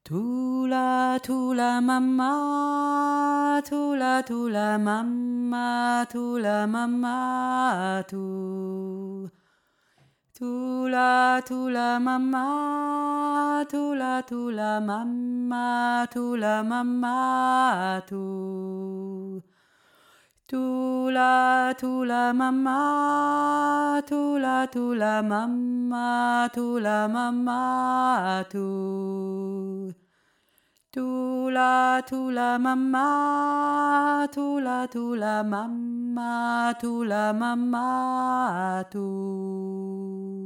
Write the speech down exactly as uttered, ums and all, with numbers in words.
Tula tula mamma, tula tula mamma, tula mamma tu. Tula tula mamma, tula tula mamma, tula mamma tu. Tula tula mamma, tula tula mamma, tula mamma tu. Tula tula mamma, tula tula mamma, tula mamma tu.